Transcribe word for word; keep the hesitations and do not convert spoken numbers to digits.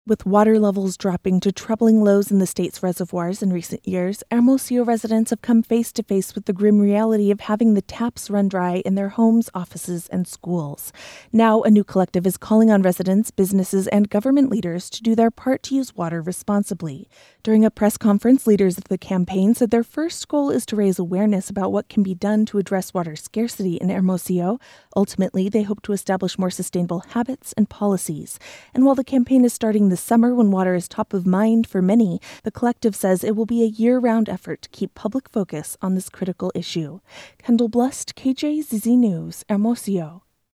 With water levels dropping to troubling lows in the state's reservoirs in recent years, Hermosillo residents have come face to face with the grim reality of having the taps run dry in their homes, offices, and schools. Now, a new collective is calling on residents, businesses, and government leaders to do their part to use water responsibly. During a press conference, leaders of the campaign said their first goal is to raise awareness about what can be done to address water scarcity in Hermosillo. Ultimately, they hope to establish more sustainable habits and policies. And while the campaign is starting this summer when water is top of mind for many, the collective says it will be a year-round effort to keep public focus on this critical issue. Kendall Blust, K J Z Z News, Hermosillo.